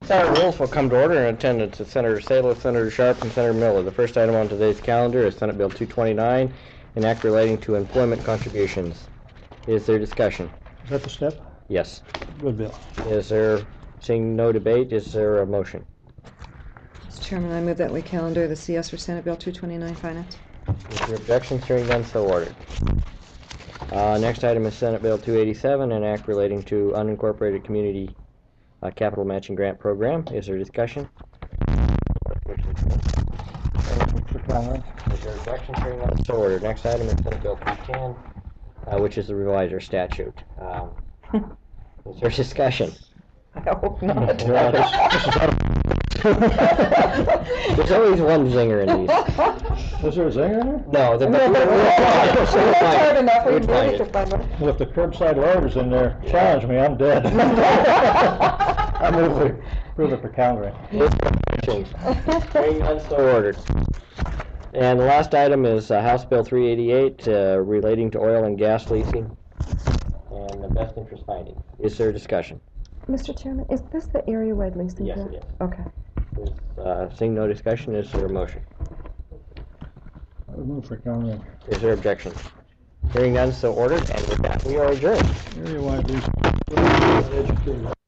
Senate rules will come to order. In attendance is Senator Salos, Senator Sharp, and Senator Miller. The first item on today's calendar is Senate Bill 229, an act relating to employment contributions. Is there discussion? Is that the step? Yes. Good bill. Is there, seeing no debate, is there a motion? Mr. Chairman, I move that we calendar the CS for Senate Bill 229 Finance. Is there objection? Hearing none, so ordered. Next item is Senate Bill 287, an act relating to unincorporated community capital matching grant program. Is there discussion? Is there objection? Hearing none, so ordered. Next item is Senate Bill 310, which is the reviser statute. Is there discussion? I hope not. There's always one zinger in these. Is there a zinger in there? No, the Hard enough, we we'd find really it. could find one. Well, if the curbside loader's in there, challenge me, I'm dead. I move we approve it for calendaring. Hearing none, so ordered. And the last item is House Bill 388 relating to oil and gas leasing and the best interest finding. Is there discussion? Mr. Chairman, is this the area-wide leasing Yes, bill? it is. Okay. Seeing no discussion, is there a motion? I would move for calendaring. Is there objection? Hearing none, so ordered, and with that, we are adjourned. Area-wide lease.